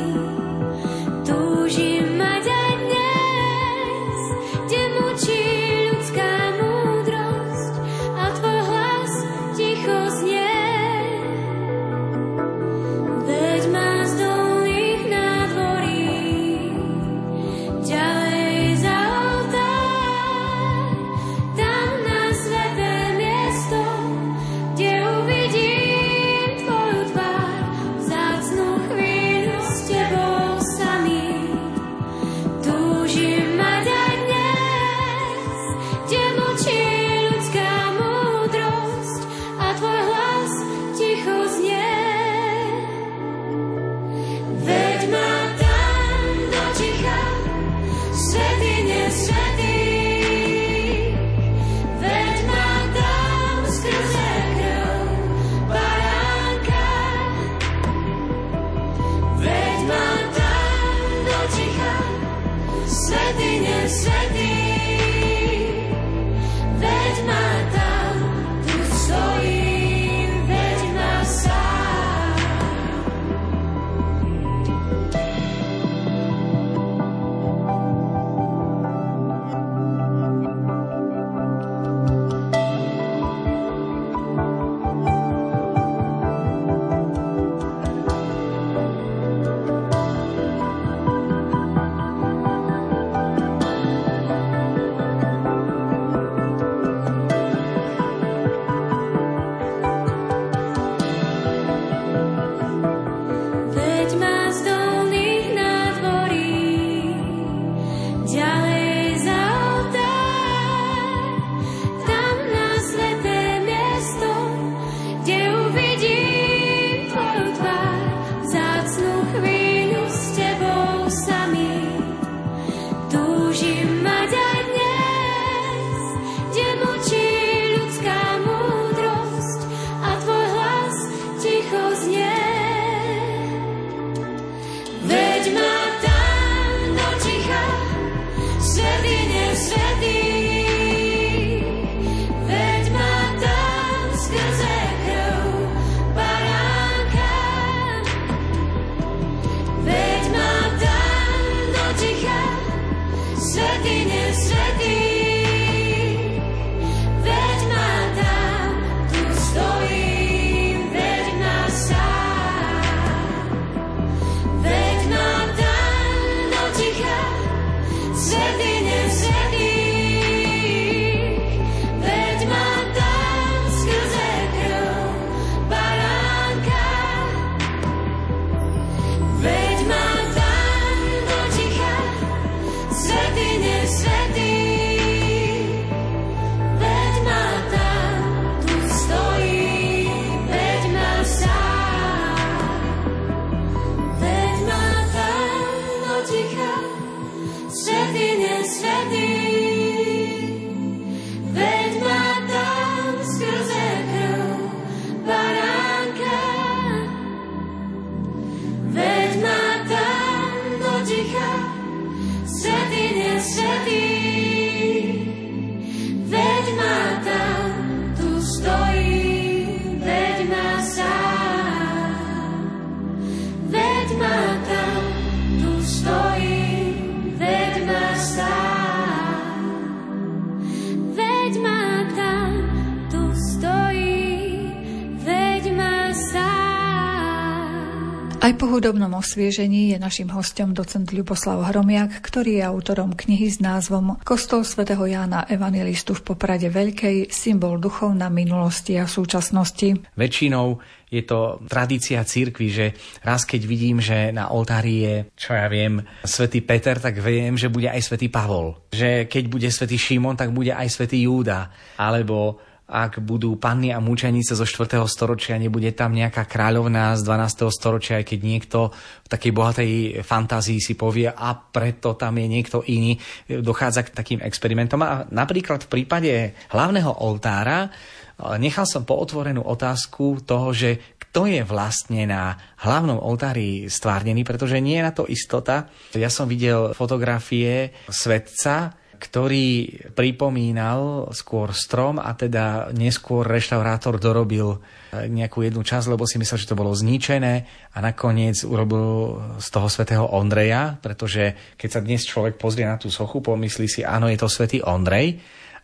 Aj po hudobnom osviežení je naším hostom docent Ľuboslav Hromiak, ktorý je autorom knihy s názvom Kostol svätého Jána Evanjelistu v Poprade Veľkej, symbol duchov na minulosti a súčasnosti. Väčšinou je to tradícia cirkvi, že raz keď vidím, že na oltári je, čo ja viem, svätý Peter, tak viem, že bude aj svätý Pavol. Že keď bude svätý Šimon, tak bude aj svätý Júda. Alebo ak budú panny a mučenice zo štvrtého storočia, nebude tam nejaká kráľovná z dvanásteho storočia, aj keď niekto v takej bohatej fantázii si povie, a preto tam je niekto iný. Dochádza k takým experimentom. A napríklad v prípade hlavného oltára nechal som pootvorenú otázku toho, že kto je vlastne na hlavnom oltári stvárnený, pretože nie je na to istota. Ja som videl fotografie svätca, ktorý pripomínal skôr strom, a teda neskôr reštaurátor dorobil nejakú jednu časť, lebo si myslel, že to bolo zničené, a nakoniec urobil z toho svätého Ondreja, pretože keď sa dnes človek pozrie na tú sochu, pomyslí si, áno, je to svätý Ondrej,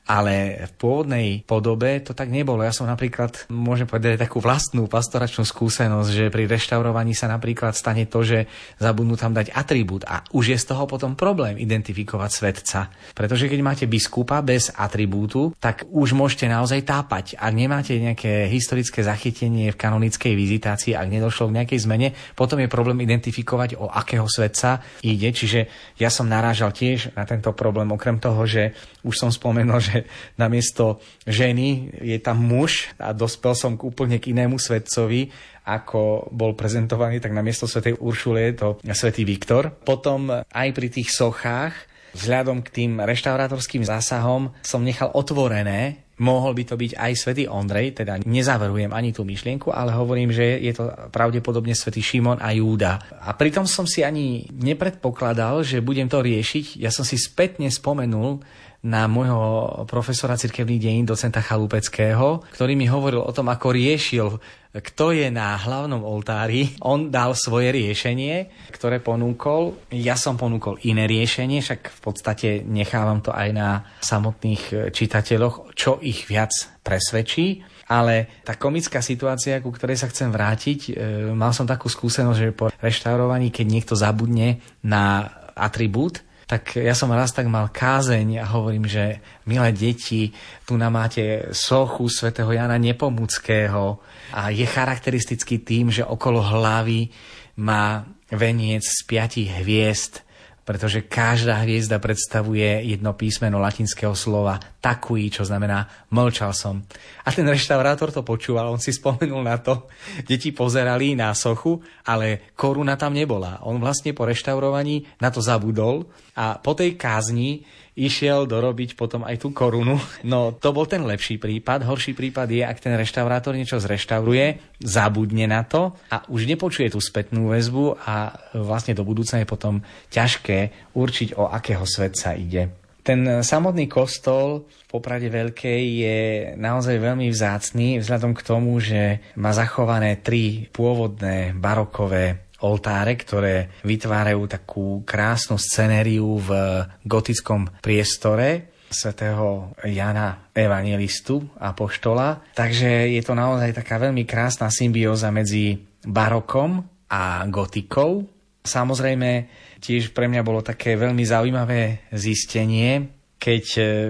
ale v pôvodnej podobe to tak nebolo. Ja som napríklad, môžem povedať, takú vlastnú pastoračnú skúsenosť, že pri reštaurovaní sa napríklad stane to, že zabudnú tam dať atribút, a už je z toho potom problém identifikovať svätca. Pretože keď máte biskupa bez atribútu, tak už môžete naozaj tápať. Ak nemáte nejaké historické zachytenie v kanonickej vizitácii, ak nedošlo k nejakej zmene, potom je problém identifikovať, o akého svätca ide. Čiže ja som narážal tiež na tento problém, okrem toho, že už som spomenul, že namiesto ženy je tam muž, a dospel som k úplne k inému svätcovi, ako bol prezentovaný, tak namiesto svätej Uršule je to svätý Viktor. Potom aj pri tých sochách, vzhľadom k tým reštaurátorským zásahom, som nechal otvorené, mohol by to byť aj svätý Ondrej, teda nezaverujem ani tú myšlienku, ale hovorím, že je to pravdepodobne svätý Šimon a Júda. A pritom som si ani nepredpokladal, že budem to riešiť. Ja som si spätne spomenul na môjho profesora cirkevných dejín, docenta Chalupeckého, ktorý mi hovoril o tom, ako riešil, kto je na hlavnom oltári. On dal svoje riešenie, ktoré ponúkol. Ja som ponúkol iné riešenie, však v podstate nechávam to aj na samotných čitateľoch, čo ich viac presvedčí. Ale tá komická situácia, ku ktorej sa chcem vrátiť, e, mal som takú skúsenosť, že po reštaurovaní, keď niekto zabudne na atribút, tak ja som raz tak mal kázeň a hovorím, že milé deti, tu nám máte sochu svätého Jána Nepomuckého a je charakteristický tým, že okolo hlavy má veniec z piatich hviezd, pretože každá hviezda predstavuje jedno písmeno latinského slova takui, čo znamená mlčal som. A ten reštaurátor to počúval, on si spomenul na to, deti pozerali na sochu, ale koruna tam nebola. On vlastne po reštaurovaní na to zabudol a po tej kázni išiel dorobiť potom aj tú korunu. No to bol ten lepší prípad. Horší prípad je, ak ten reštaurátor niečo zreštauruje, zabudne na to a už nepočuje tú spätnú väzbu a vlastne do budúcna je potom ťažké určiť, o akého svätca ide. Ten samotný kostol v Poprade Veľkej je naozaj veľmi vzácny vzhľadom k tomu, že má zachované tri pôvodné barokové oltáre, ktoré vytvárajú takú krásnu scenériu v gotickom priestore svätého Jána Evanjelistu, apoštola. Takže je to naozaj taká veľmi krásna symbióza medzi barokom a gotikou. Samozrejme, tiež pre mňa bolo také veľmi zaujímavé zistenie, keď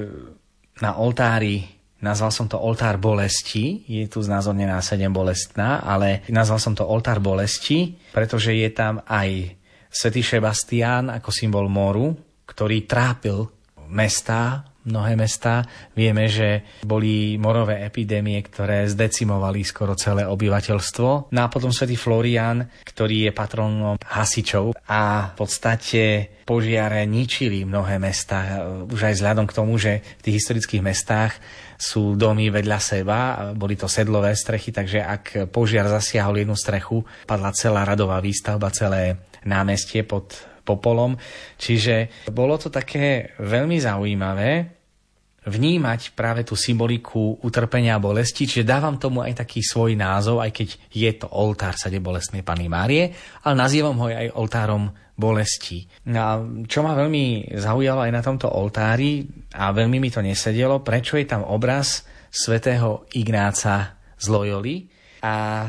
na oltári, nazval som to oltár bolesti, je tu znázornená sedem bolestná, ale nazval som to oltár bolesti, pretože je tam aj svätý Šebastián ako symbol moru, ktorý trápil mestá, mnohé mestá. Vieme, že boli morové epidémie, ktoré zdecimovali skoro celé obyvateľstvo. No a potom svätý Florián, ktorý je patronom hasičov a v podstate požiare ničili mnohé mestá. Už aj vzhľadom k tomu, že v tých historických mestách sú domy vedľa seba, boli to sedlové strechy, takže ak požiar zasiahol jednu strechu, padla celá radová výstavba, celé námestie pod popolom. Čiže bolo to také veľmi zaujímavé vnímať práve tú symboliku utrpenia a bolesti, čiže dávam tomu aj taký svoj názov, aj keď je to oltár sedembolestnej Panny Márie, ale nazývam ho aj oltárom bolesti. A čo ma veľmi zaujalo aj na tomto oltári a veľmi mi to nesedelo, prečo je tam obraz svätého Ignáca z Loyoli a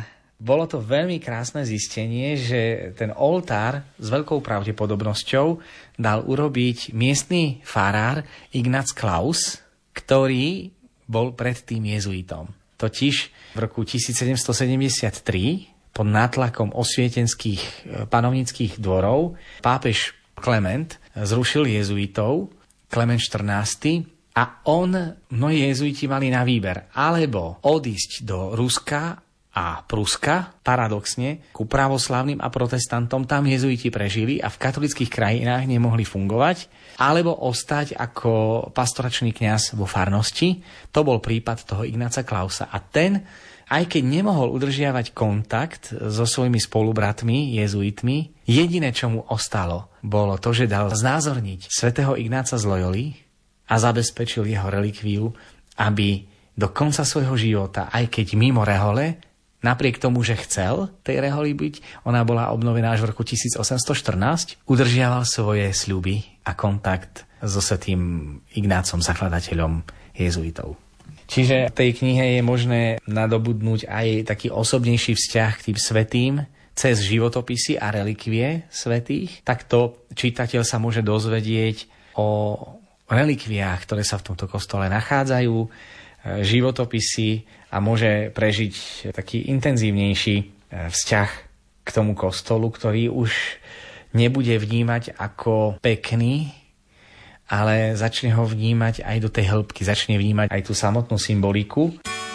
bolo to veľmi krásne zistenie, že ten oltár s veľkou pravdepodobnosťou dal urobiť miestny farár Ignác Klaus, ktorý bol predtým jezuitom. Totiž v roku tisícsedemstosedemdesiattri pod nátlakom osvietenských panovníckych dvorov pápež Klement zrušil jezuitov, Klement štrnásty, a on, mnohí jezuiti mali na výber alebo odísť do Ruska a Pruska, paradoxne, ku pravoslávnym a protestantom, tam jezuiti prežili a v katolických krajinách nemohli fungovať, alebo ostať ako pastoračný kňaz vo farnosti. To bol prípad toho Ignáca Klausa. A ten, aj keď nemohol udržiavať kontakt so svojimi spolubratmi, jezuitmi, jediné, čo mu ostalo, bolo to, že dal znázorniť svätého Ignáca z Loyoli a zabezpečil jeho relikviu, aby do konca svojho života, aj keď mimo rehole, napriek tomu, že chcel tej reholi byť, ona bola obnovená až v roku tisícosemstoštrnásť, udržiaval svoje sľuby a kontakt so svätým Ignácom, zakladateľom jezuitov. Čiže v tej knihe je možné nadobudnúť aj taký osobnejší vzťah k tým svätým cez životopisy a relikvie svätých. Takto čitateľ sa môže dozvedieť o relikviách, ktoré sa v tomto kostole nachádzajú, životopisy a môže prežiť taký intenzívnejší vzťah k tomu kostolu, ktorý už nebude vnímať ako pekný, ale začne ho vnímať aj do tej hĺbky, začne vnímať aj tú samotnú symboliku.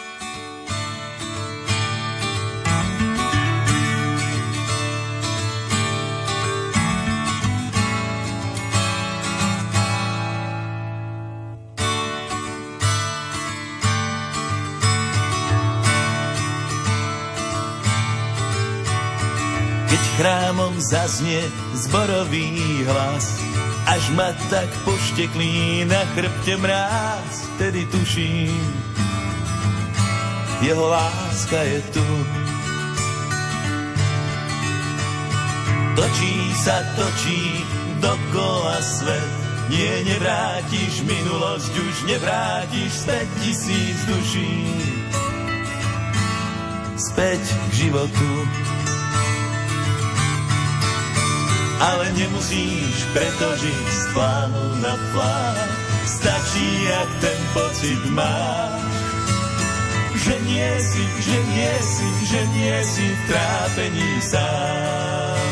Chrámom zaznie zborový hlas, až ma tak pošteklí na chrbte mráz, tedy tuším, jeho láska je tu. Točí sa, točí dokola svet, nie, nevrátiš minulosť, už nevrátiš späť tisíc duší, späť k životu. Ale nemusíš preto žiť z plánu na plán. Stačí, ak ten pocit máš, že nie si, že nie si, že nie si v trápení sám.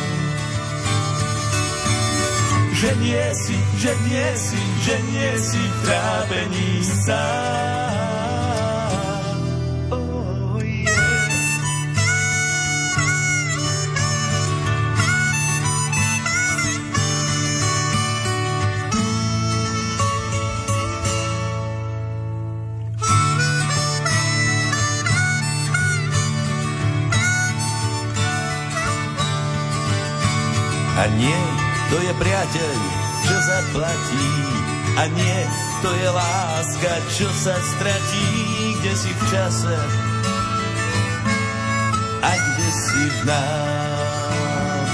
Že nie si, že nie si, že nie si v trápení sám. A nie, to je priateľ, čo zaplatí. A nie, to je láska, čo sa stratí. Kde si v čase a kde si v nás.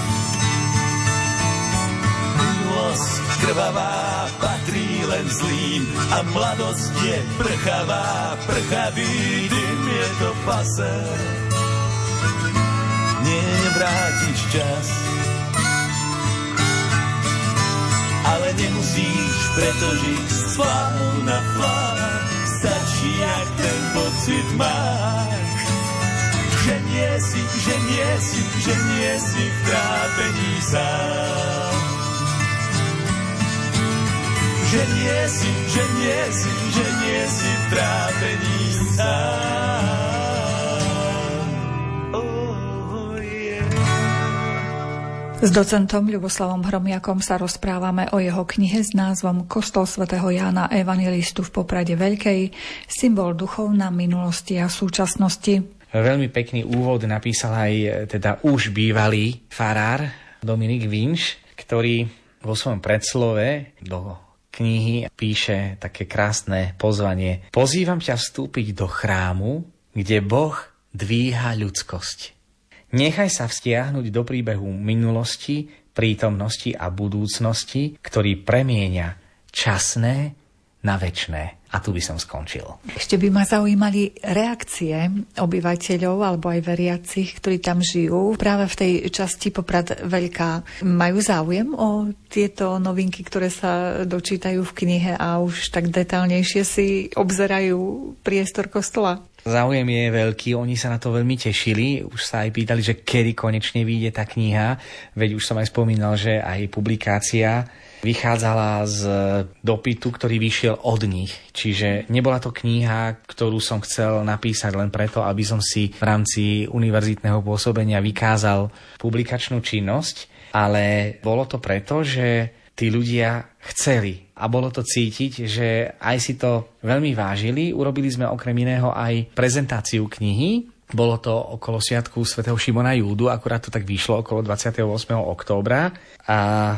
Milosť krvavá patrí len zlým a mladosť je prchavá, prchavý dym je to pase. Nie, nevrátiš čas, ale nemusíš preto žiť z plánu na plán. Stačí, ak ten pocit máš, že nie si, že nie si, že nie si v trápení sám. Že nie si, že nie si, že nie si v trápení sám. S docentom Ľuboslavom Hromiakom sa rozprávame o jeho knihe s názvom Kostol svätého Jána Evangelistu v Poprade Veľkej, symbol duchov na minulosti a súčasnosti. Veľmi pekný úvod napísal aj teda už bývalý farár Dominik Vinš, ktorý vo svojom predslove do knihy píše také krásne pozvanie. Pozývam ťa vstúpiť do chrámu, kde Boh dvíha ľudskosť. Nechaj sa vstiahnuť do príbehu minulosti, prítomnosti a budúcnosti, ktorý premieňa časné na večné. A tu by som skončil. Ešte by ma zaujímali reakcie obyvateľov alebo aj veriacich, ktorí tam žijú. Práve v tej časti Poprad Veľká majú záujem o tieto novinky, ktoré sa dočítajú v knihe a už tak detailnejšie si obzerajú priestor kostola? Záujem je veľký, oni sa na to veľmi tešili, už sa aj pýtali, že kedy konečne vyjde tá kniha, veď už som aj spomínal, že aj publikácia vychádzala z dopytu, ktorý vyšiel od nich. Čiže nebola to kniha, ktorú som chcel napísať len preto, aby som si v rámci univerzitného pôsobenia vykázal publikačnú činnosť, ale bolo to preto, že tí ľudia chceli a bolo to cítiť, že aj si to veľmi vážili. Urobili sme okrem iného aj prezentáciu knihy. Bolo to okolo sviatku svätého Šimona Júdu, akurát to tak vyšlo okolo dvadsiateho ôsmeho októbra a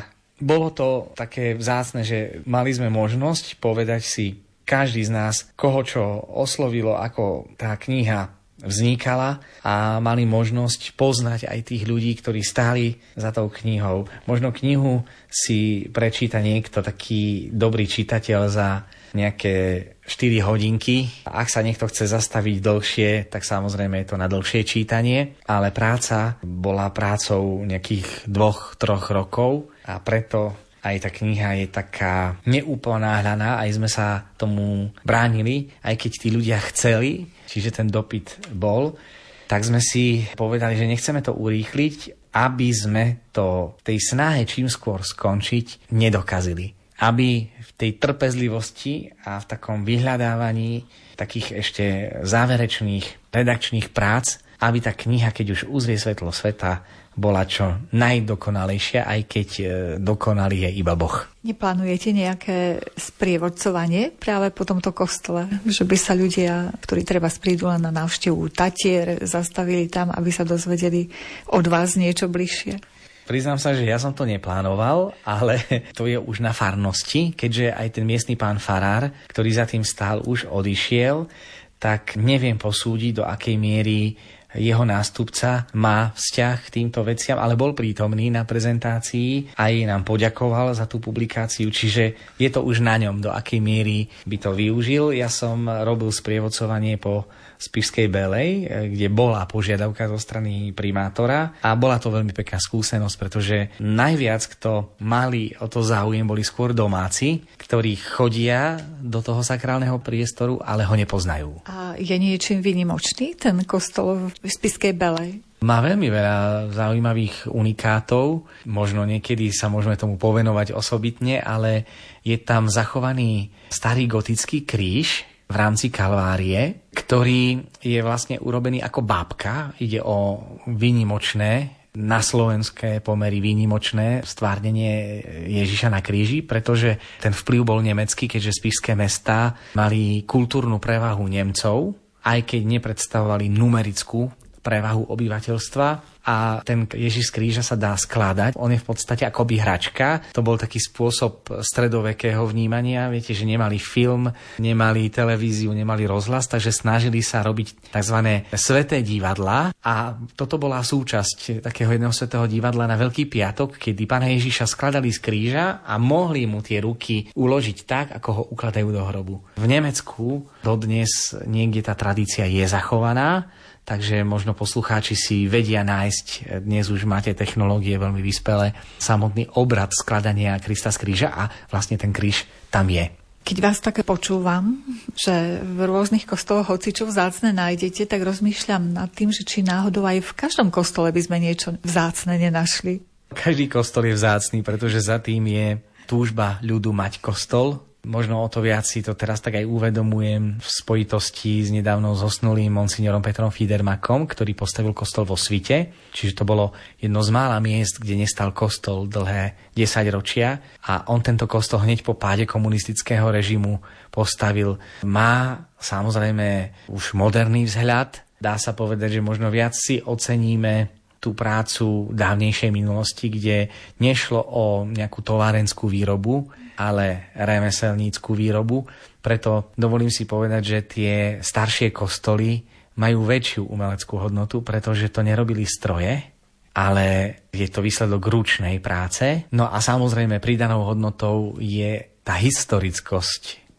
bolo to také vzácne, že mali sme možnosť povedať si každý z nás, koho čo oslovilo, ako tá kniha vznikala a mali možnosť poznať aj tých ľudí, ktorí stáli za tou knihou. Možno knihu si prečíta niekto taký dobrý čitateľ za nejaké štyri hodinky. Ak sa niekto chce zastaviť dlhšie, tak samozrejme je to na dlhšie čítanie, ale práca bola prácou nejakých dvoch, troch rokov a preto aj tá kniha je taká neúponáhľaná, aj sme sa tomu bránili, aj keď tí ľudia chceli, čiže ten dopyt bol, tak sme si povedali, že nechceme to urýchliť, aby sme to v tej snahe čím skôr skončiť nedokazili. Aby v tej trpezlivosti a v takom vyhľadávaní takých ešte záverečných redakčných prác, aby tá kniha, keď už uzrie svetlo sveta, bola čo najdokonalejšia, aj keď dokonalý je iba Boh. Neplánujete nejaké sprievodcovanie práve po tomto kostole? Že by sa ľudia, ktorí treba prídu len na návštevu Tatier, zastavili tam, aby sa dozvedeli od vás niečo bližšie? Priznám sa, že ja som to neplánoval, ale to je už na farnosti, keďže aj ten miestny pán farár, ktorý za tým stál, už odišiel, tak neviem posúdiť, do akej miery jeho nástupca má vzťah k týmto veciam, ale bol prítomný na prezentácii, aj nám poďakoval za tú publikáciu, čiže je to už na ňom, do akej miery by to využil. Ja som robil sprievodcovanie po Spišskej Belej, kde bola požiadavka zo strany primátora a bola to veľmi pekná skúsenosť, pretože najviac, kto mali o to záujem, boli skôr domáci, ktorí chodia do toho sakrálneho priestoru, ale ho nepoznajú. A je niečím výnimočný ten kostol v Spišskej Belej? Má veľmi veľa zaujímavých unikátov, možno niekedy sa môžeme tomu povenovať osobitne, ale je tam zachovaný starý gotický kríž v rámci Kalvárie, ktorý je vlastne urobený ako bábka. Ide o výnimočné, na slovenské pomery výnimočné stvárnenie Ježiša na kríži, pretože ten vplyv bol nemecký, keďže spišské mestá mali kultúrnu prevahu Nemcov, aj keď nepredstavovali numerickú prevahu obyvateľstva a ten Ježiš z kríža sa dá skladať. On je v podstate akoby hračka. To bol taký spôsob stredovekého vnímania. Viete, že nemali film, nemali televíziu, nemali rozhlas, takže snažili sa robiť tzv. Sveté divadlá a toto bola súčasť takého jedného svätého divadla na Veľký piatok, kedy pána Ježiša skladali z kríža a mohli mu tie ruky uložiť tak, ako ho ukladajú do hrobu. V Nemecku dodnes niekde tá tradícia je zachovaná, takže možno poslucháči si vedia nájsť, dnes už máte technológie veľmi vyspelé, samotný obrad skladania Krista z kríža a vlastne ten kríž tam je. Keď vás také počúvam, že v rôznych kostoloch hocičo vzácne nájdete, tak rozmýšľam nad tým, že či náhodou aj v každom kostole by sme niečo vzácne nenašli. Každý kostol je vzácny, pretože za tým je túžba ľudu mať kostol. Možno o to viac si to teraz tak aj uvedomujem v spojitosti s nedávno zosnulým monsignorom Petrom Fiedermakom, ktorý postavil kostol vo Svite. Čiže to bolo jedno z mála miest, kde nestal kostol dlhé desaťročia. A on tento kostol hneď po páde komunistického režimu postavil. Má samozrejme už moderný vzhľad. Dá sa povedať, že možno viac si oceníme tú prácu dávnejšej minulosti, kde nešlo o nejakú továrenskú výrobu, ale remeselnícku výrobu. Preto dovolím si povedať, že tie staršie kostoly majú väčšiu umeleckú hodnotu, pretože to nerobili stroje, ale je to výsledok ručnej práce. No a samozrejme pridanou hodnotou je tá historickosť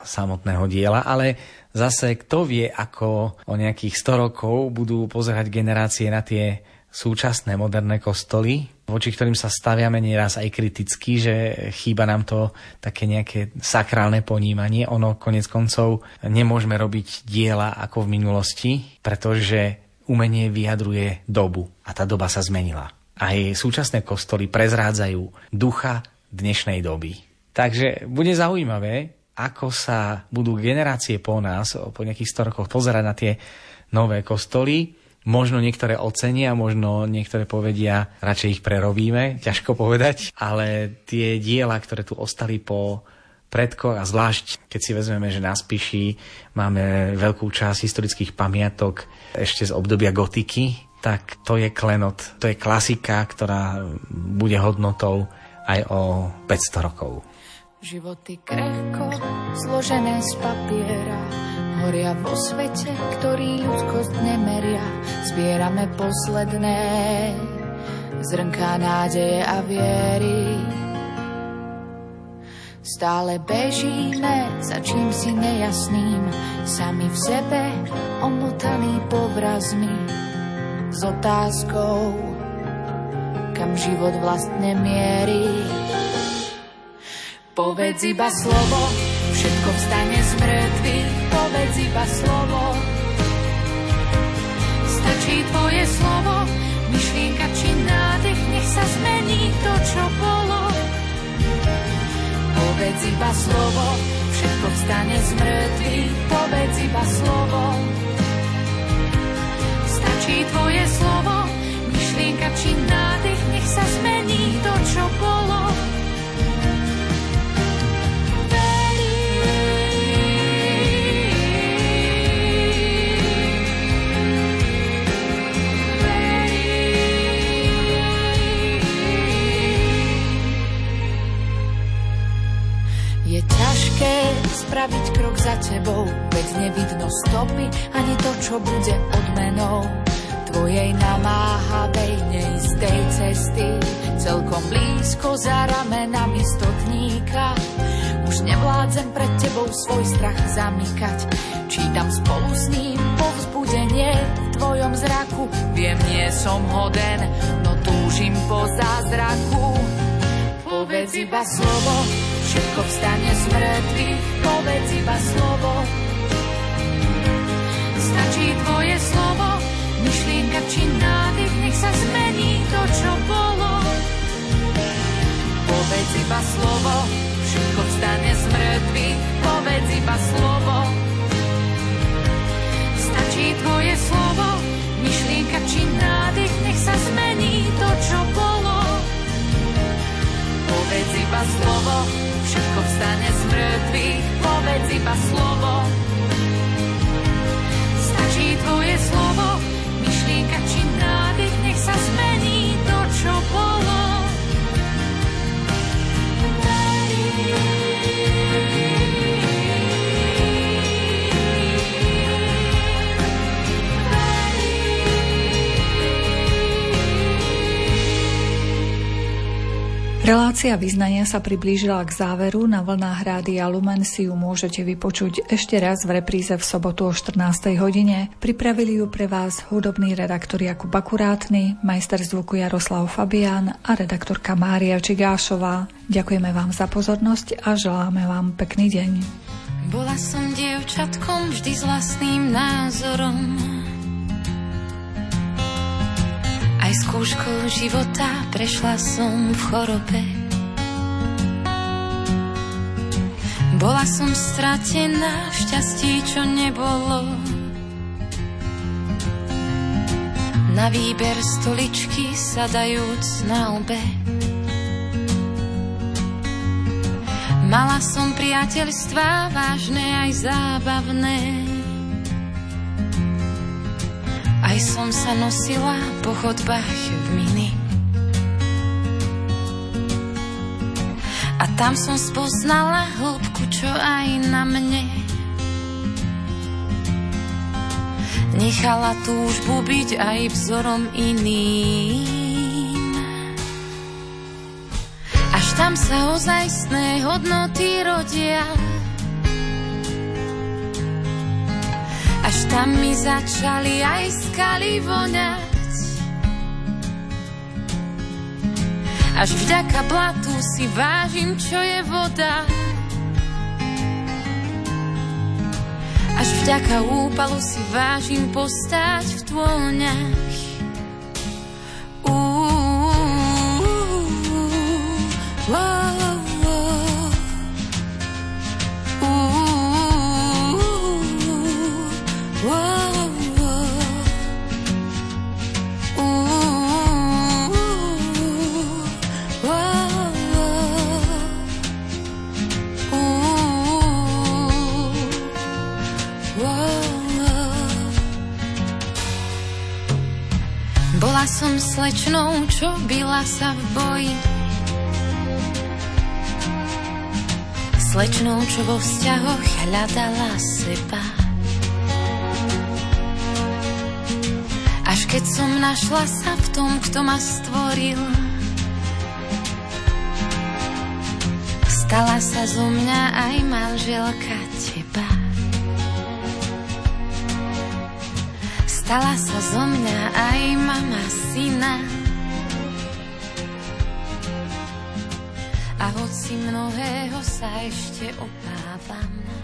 samotného diela, ale zase kto vie, ako o nejakých sto rokov budú pozerať generácie na tie súčasné moderné kostoly, voči ktorým sa staviame nieraz aj kriticky, že chýba nám to také nejaké sakrálne ponímanie. Ono konec koncov nemôžeme robiť diela ako v minulosti, pretože umenie vyjadruje dobu a tá doba sa zmenila. Aj súčasné kostoly prezrádzajú ducha dnešnej doby. Takže bude zaujímavé, ako sa budú generácie po nás, po nejakých sto rokoch pozerať na tie nové kostoly. Možno niektoré ocenia, možno niektoré povedia, radšej ich prerobíme, ťažko povedať, ale tie diela, ktoré tu ostali po predkoch a zvlášť, keď si vezmeme, že na Spiši máme veľkú časť historických pamiatok ešte z obdobia gotiky, tak to je klenot, to je klasika, ktorá bude hodnotou aj o päťsto rokov. Životy krehko, zložené z papiera, horia vo svete, ktorý ľudskosť nemeria. Zbierame posledné zrnká nádeje a viery. Stále bežíme za čím si nejasným, sami v sebe omotaní povrazmi, s otázkou, kam život vlastne mierí. Povedz iba slovo, všetko vstane z mŕtvych, povedz iba slovo. Stačí tvoje slovo, myšlienka či nádych, nech sa zmení to, čo bolo. Povedz iba slovo, všetko vstane z mŕtvych, povedz iba slovo. Stačí tvoje slovo, myšlienka či nádych, nech sa zmení to, čo bolo. Je ťažké spraviť krok za tebou, veď nevidno stopy, ani to, čo bude odmenou tvojej namáhavej, neistej cesty. Celkom blízko za ramenami stotníka, už nevládzem pred tebou svoj strach zamykať. Čítam spolu s ním povzbudenie v tvojom zraku. Viem, nie som hoden, no túžim po zázraku. Povedz iba slovo, všetko vstane z mŕtvych, povedz iba slovo. Stačí tvoje slovo, myšlienka či nádych, nech sa zmení to, čo bolo. Povedz iba slovo, všetko vstane z mŕtvych, povedz iba slovo. Stačí tvoje slovo, myšlienka či nádych, nech sa zmení to, čo bolo. Povedz iba slovo, všetko vstane z mŕtvych, povedz iba slovo. Stačí tvoje slovo, myšlienka či nádych, nech sa zmení to, čo bolo. Relácia vyznania sa priblížila k záveru. Na vlnách Rádia Lumen si ju môžete vypočuť ešte raz v repríze v sobotu o štrnástej hodine. Pripravili ju pre vás hudobný redaktor Jakub Akurátny, majster zvuku Jaroslav Fabián a redaktorka Mária Čigášová. Ďakujeme vám za pozornosť a želáme vám pekný deň. Bola som dievčatkom vždy s vlastným názorom, aj skúškou života prešla som v chorobe. Bola som stratená v šťastí, čo nebolo. Na výber stoličky sadajúc na obe. Mala som priateľstvá vážne aj zábavné. Aj som sa nosila po chodbách v mini. A tam som spoznala hĺbku, čo aj na mne nechala túžbu byť aj vzorom iným. Až tam sa ozajstné hodnoty rodia, Tam mi začali aj skaly voňať. Až vďaka blatu si vážim, čo je voda. Až vďaka úpalu si vážim postáť v tôňach. Bola som slečnou, čo bila sa v boji. Slečnou, čo vo vzťahoch hľadala seba. Až keď som našla sa v tom, kto ma stvoril, stala sa zo mňa aj manželka teba. Stala sa zo mňa aj mama syna. A hoci mnohého sa ešte obávam,